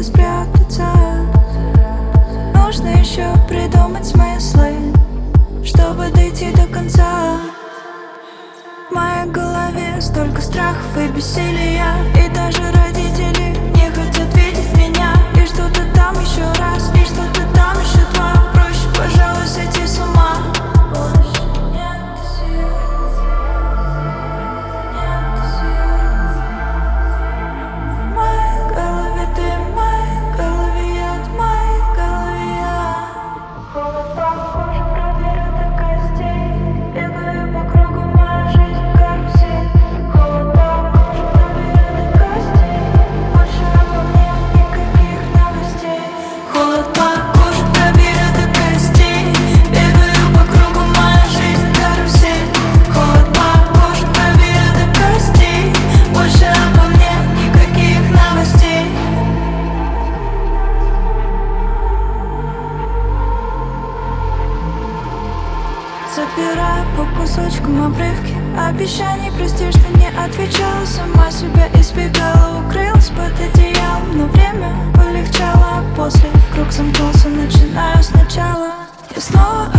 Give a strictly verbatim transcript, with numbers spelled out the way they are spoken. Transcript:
некуда спрятаться. Нужно еще придумать смыслы, чтобы дойти до конца. В моей голове столько страхов и бессилия, и даже родители не хотят видеть меня. И что-то там еще раз, и что-то там еще два. Проще, пожалуй, сойти с ума. Больше нет сил, нет сил. В моей голове ты, в моей голове я, в моей голове я. Холод по коже проберет до костей. Бегаю по кругу, моя жизнь карусель. Холод по коже проберет до костей. Больше обо мне никаких новостей. Холод по коже проберет до костей. Бегаю по кругу, моя жизнь карусель. Холод по коже проберет до костей. Больше обо мне никаких новостей. Собираю по кусочкам обрывки обещаний, прости, что не отвечала. Сама себя избегала, укрылась под одеялом. Но время полегчало, а после круг замкнулся, начинаю сначала. Я снова